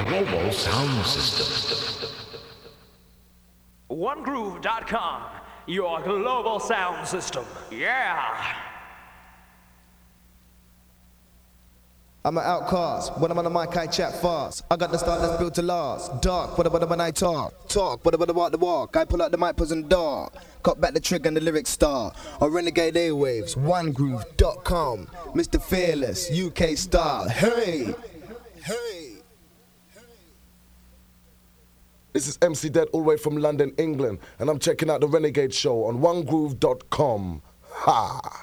global sound system. OneGroove.com, your global sound system. Yeah! I'm an outcast. When I'm on the mic, I chat fast. I got the style that's built to last. Dark, what about when I talk? Talk, what about the walk? I pull out the mic, put in the dark. Cut back the trigger and the lyrics star. On Renegade Airwaves, OneGroove.com. Mr. Fearless, UK star. Hey! Hey! This is MC Dead all the way from London, England, and I'm checking out the Renegade Show on OneGroove.com. Ha!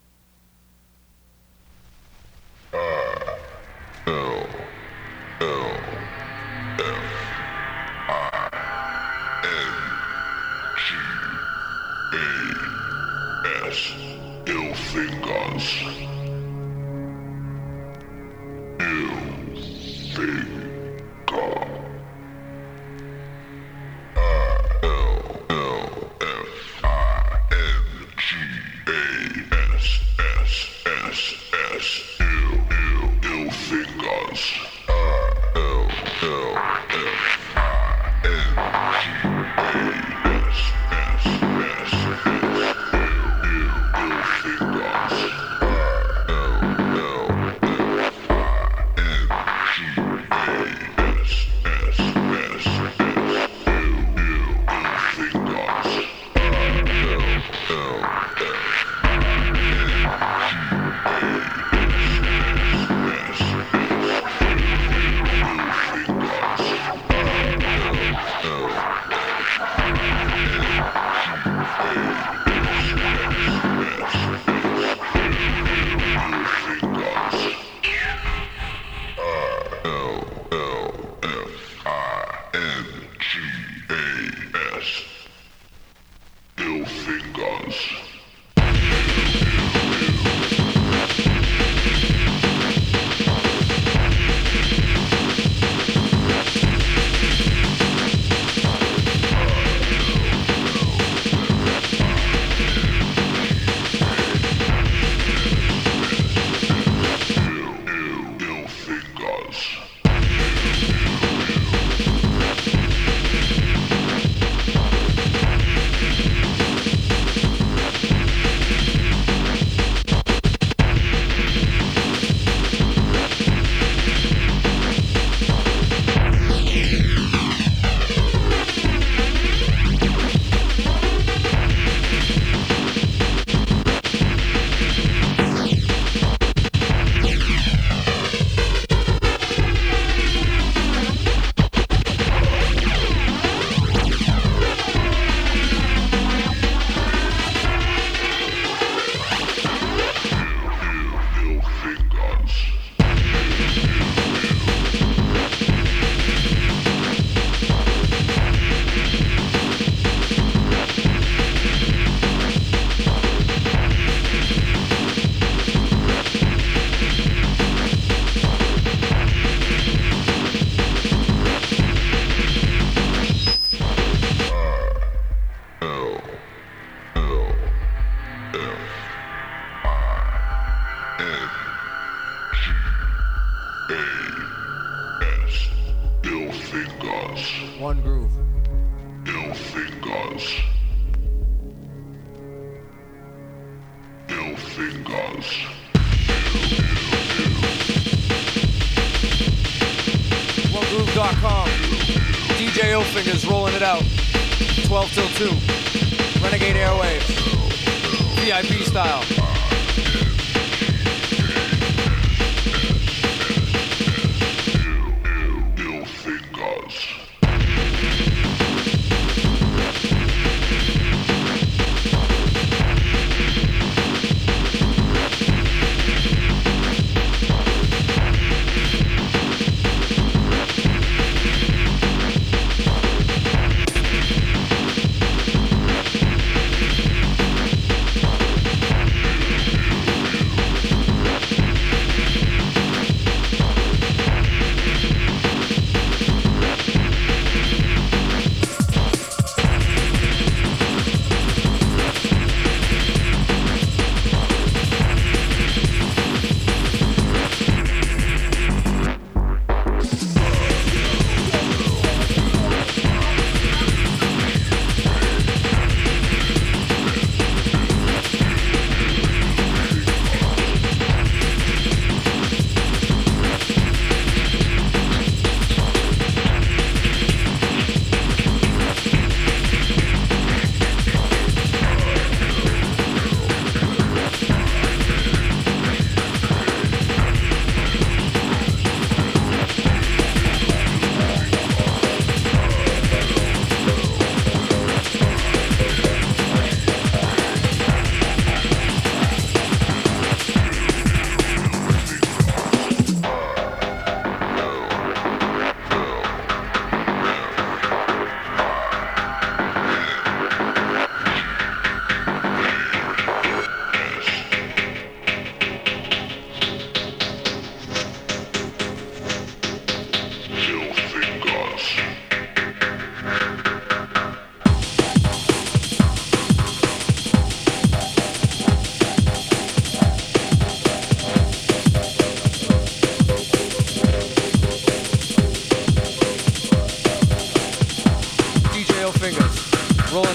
Ill fingers. Ill finger. Ill fingers. Ill fingers. Ill fingers. One Groove. Ill fingers. Ill fingers. OneGroove.com. DJ Illfingers rolling it out. 12 till 2. Renegade Airwaves. VIP style. Ill fingers.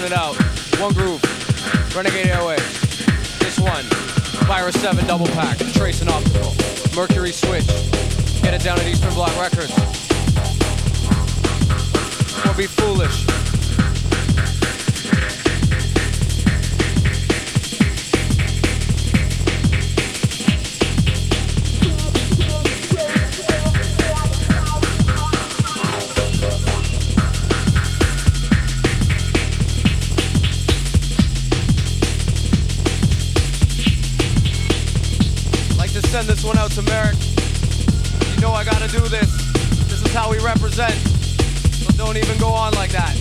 it out. One Groove, Renegade Airwaves. This one, Virus 7 double pack, Trace and Optical, Mercury Switch. Get it down at Eastern Bloc Records. Or be foolish. Send this one out to Merrick. You know I gotta do this. This is how we represent. So don't even go on like that.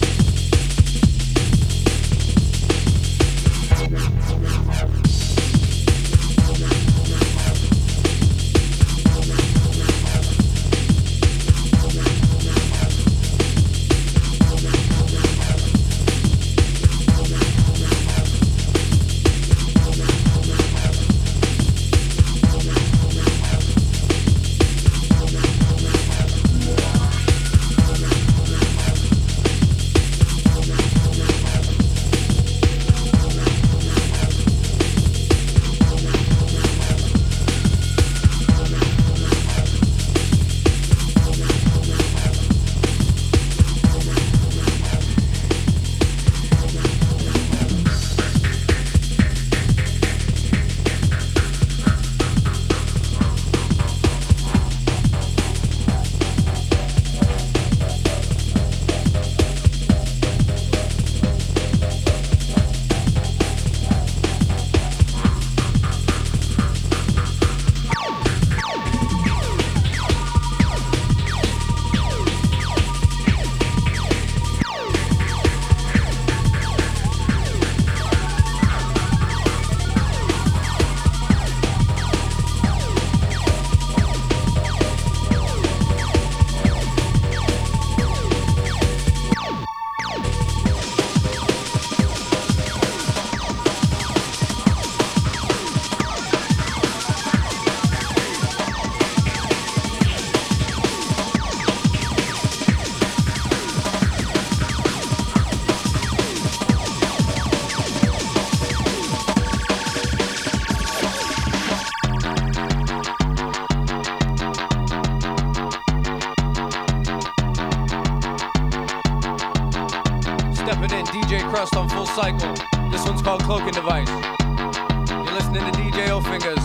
On Full Cycle. This one's called Cloaking Device. You're listening to DJ Illfingers,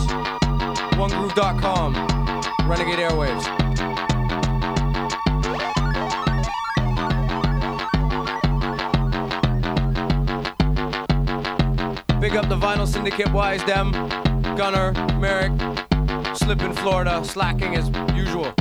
OneGroove.com, Renegade Airwaves. Big up the Vinyl Syndicate, Wise Dem, Gunner, Merrick, Slip in Florida, slacking as usual.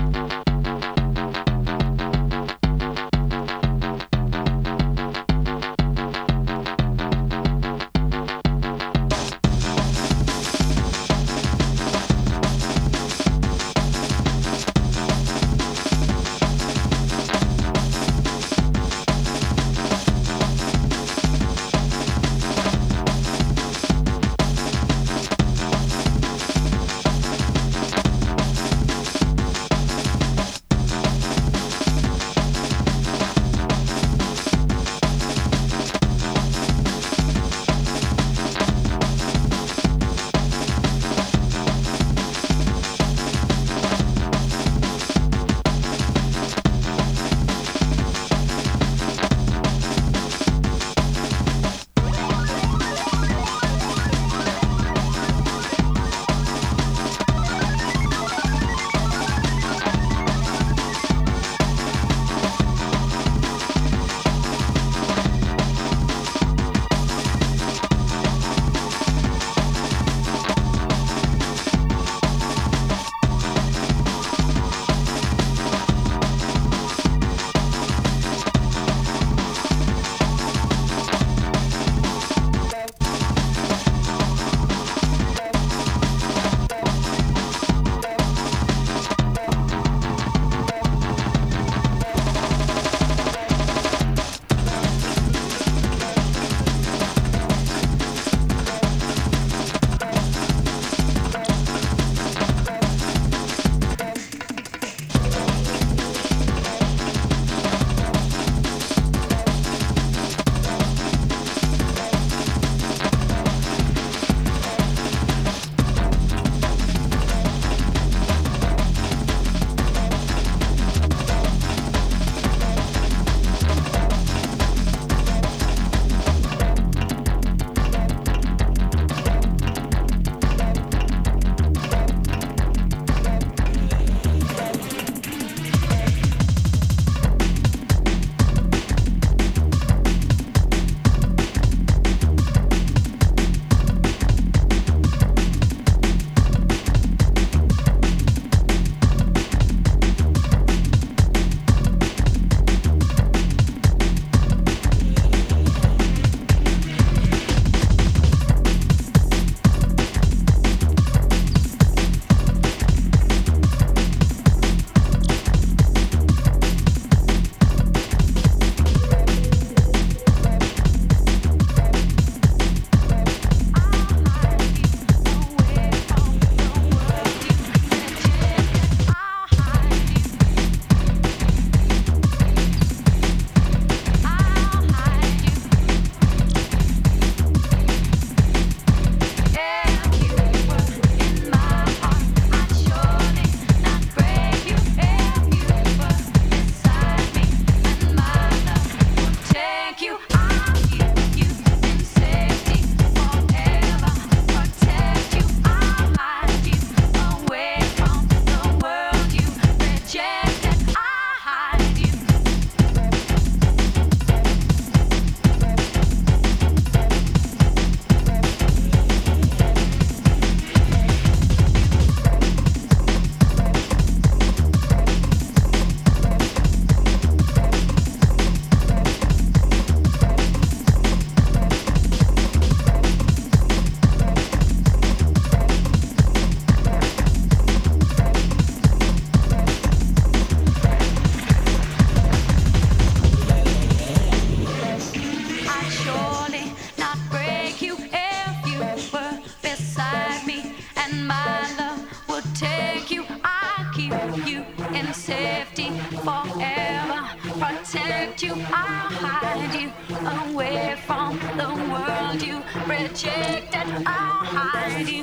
protect you, I'll hide you away from the world you rejected. I'll hide you.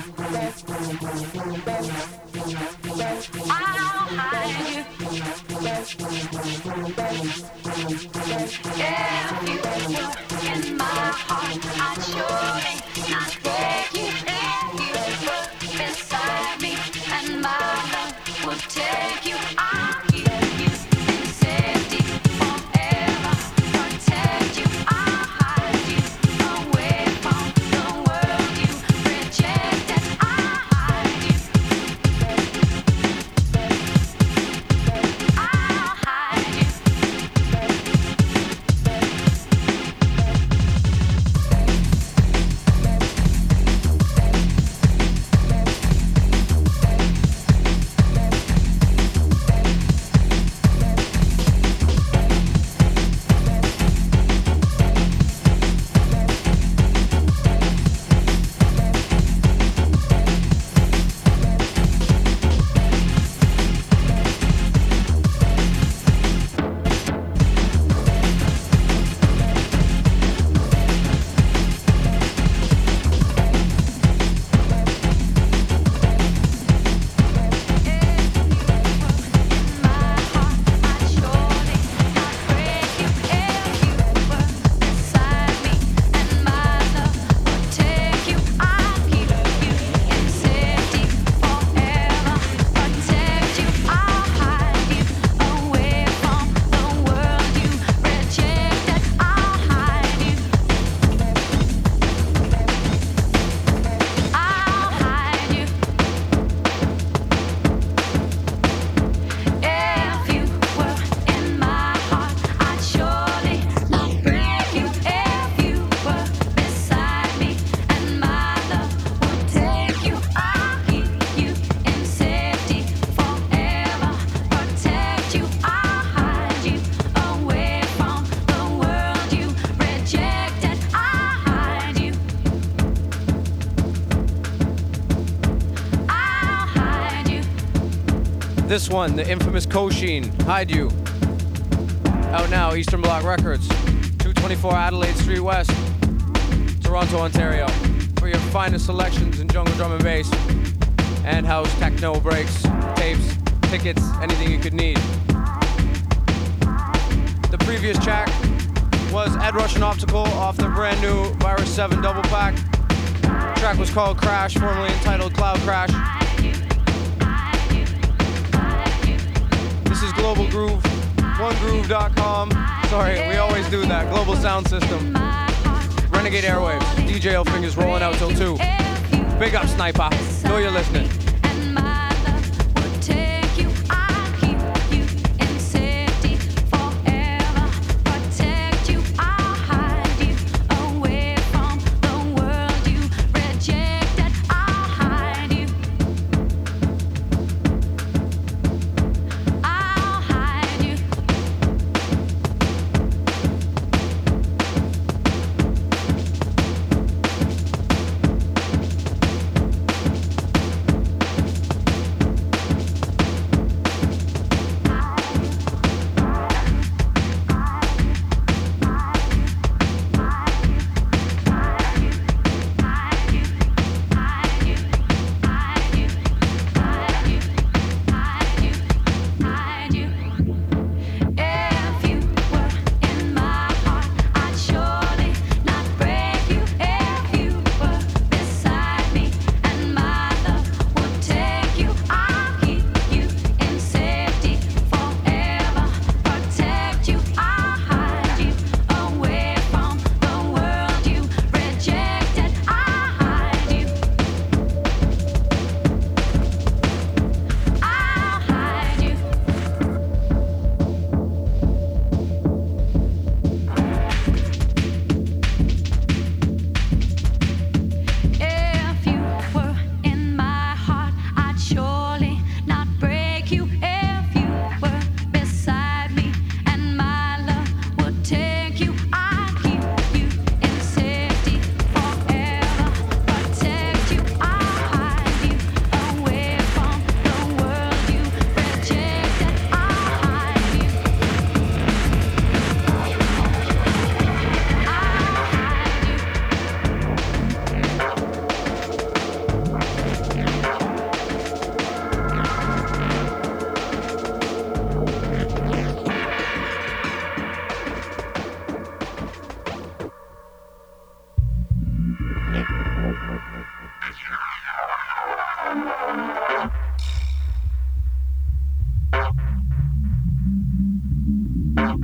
I'll hide you. If you were in my heart, I'd surely not break you. If you were beside me, and my love would take you. I'll keep you in safety forever, protect you. I'll hide you away from the world you rejected. I'll hide you. I'll hide you. This one, the infamous Kosheen, Hide You. Out now, Eastern Bloc Records, 224 Adelaide Street West, Toronto, Ontario. For your finest selections in jungle drum and bass, and house, techno, breaks, tapes, tickets, anything you could need. The previous track was Ed Russian Optical off the brand new Virus 7 double pack. The track was called Crash, formerly entitled Cloud Crash. This is Global Groove, onegroove.com. Sorry, we always do that. Global Sound System. Renegade Airwaves. DJ Elfinger's rolling out till 2. Big up, Sniper. Know you're listening.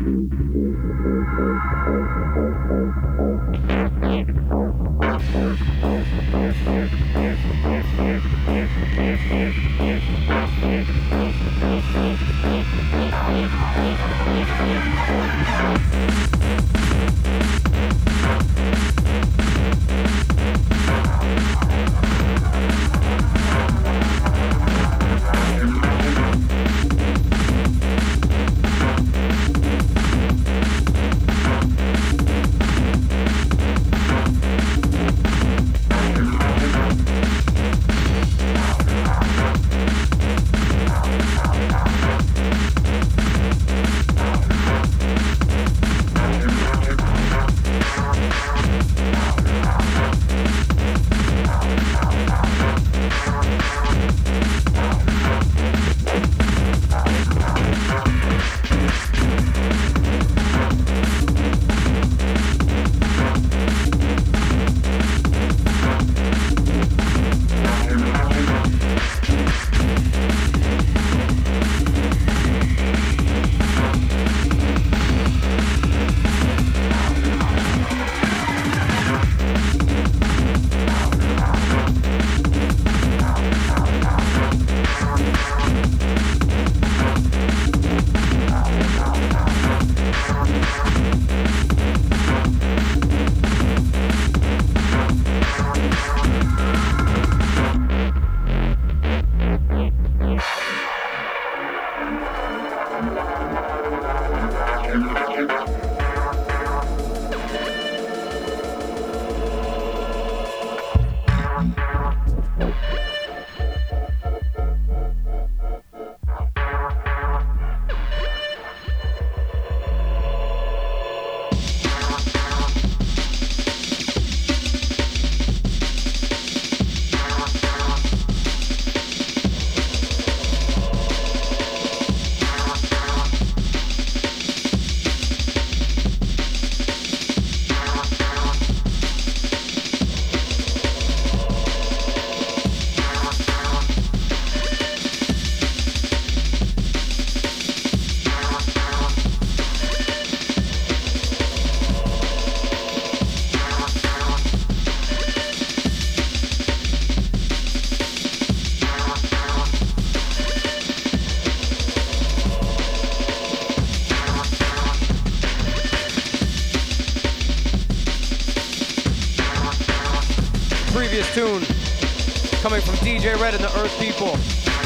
Previous tune coming from DJ Red and the Earth People.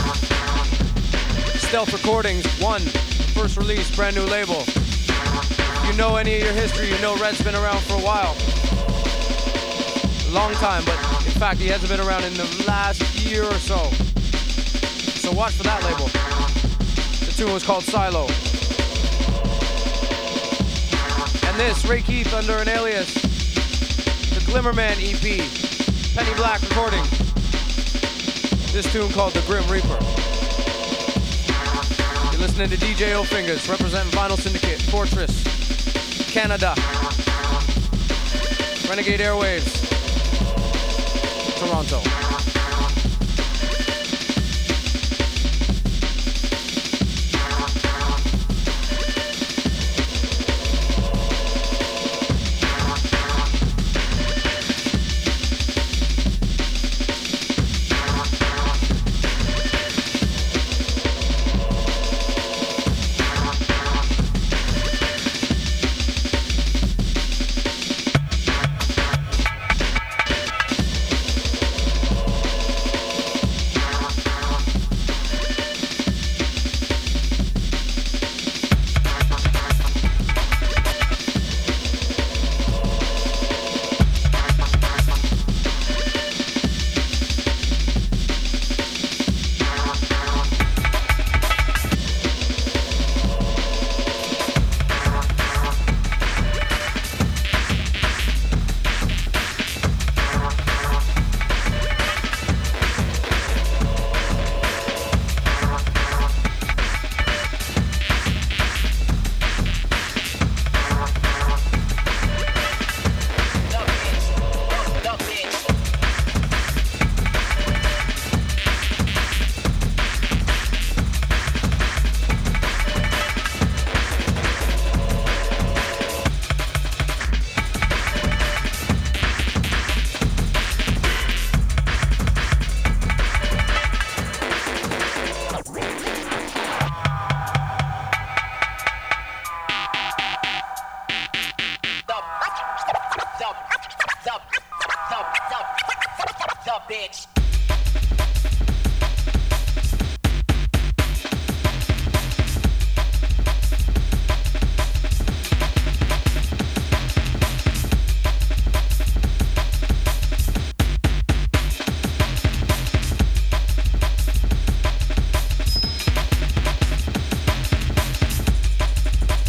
Stealth Recordings 1, first release, brand new label. If you know any of your history, you know Red's been around for a while. A long time, but in fact he hasn't been around in the last year or so. So watch for that label. The tune was called Silo. And this, Ray Keith under an alias, the Glimmerman EP. Penny Black recording. This tune called The Grim Reaper. You're listening to DJ O Fingers, representing Vinyl Syndicate, Fortress, Canada, Renegade Airwaves, Toronto.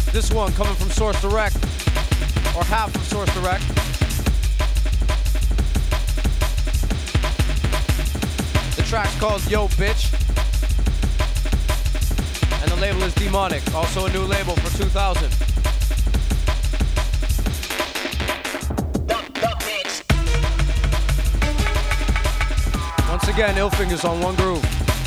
This one coming from Source Direct, or half of Source Direct. The track's called Yo Bitch, and the label is Demonic, also a new label for 2000. Once again, Ill Fingers on One Groove.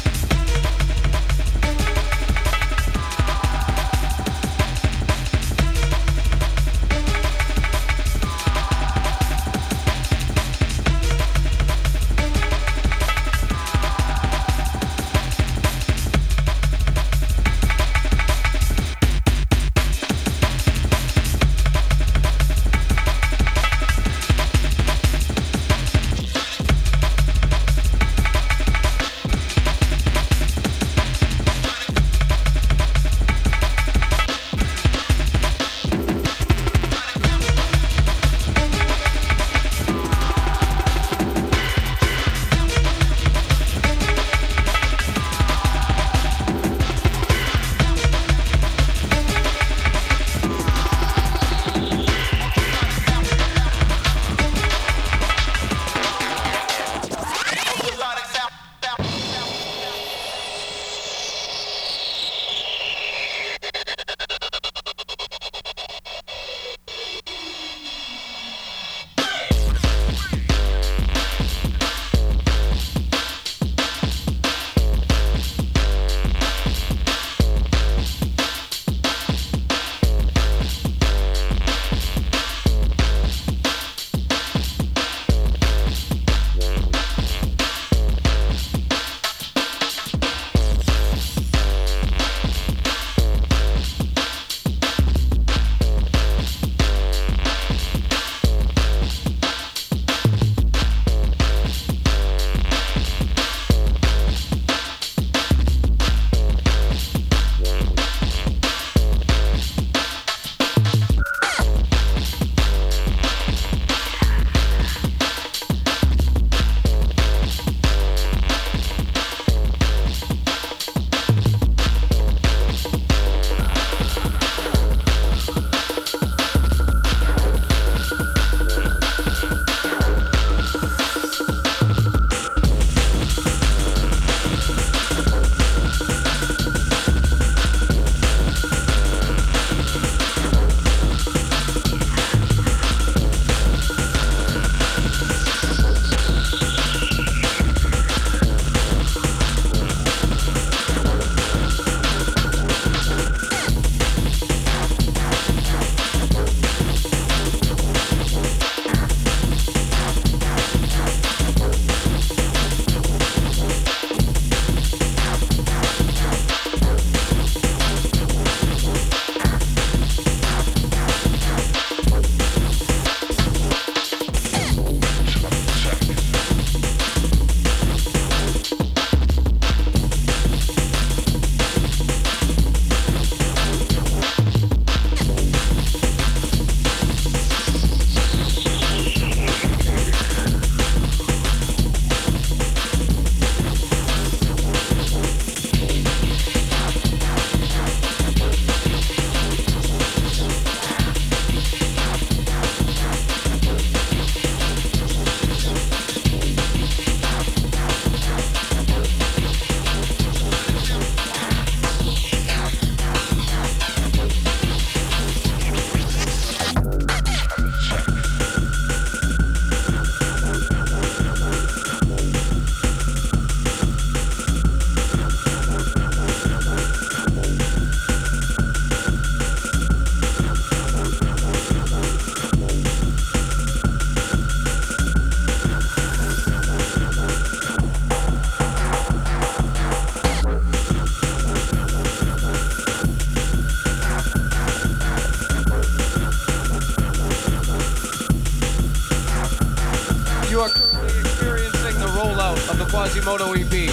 Quasimodo EP.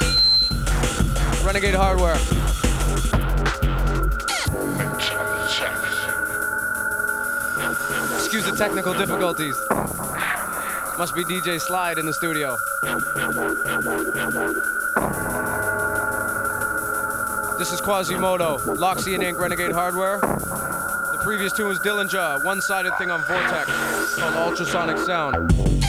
Renegade Hardware. Excuse the technical difficulties. Must be DJ Slide in the studio. This is Quasimodo, Loxy and Inc. Renegade Hardware. The previous tune was Dillinger, one-sided thing on Vortex called Ultrasonic Sound.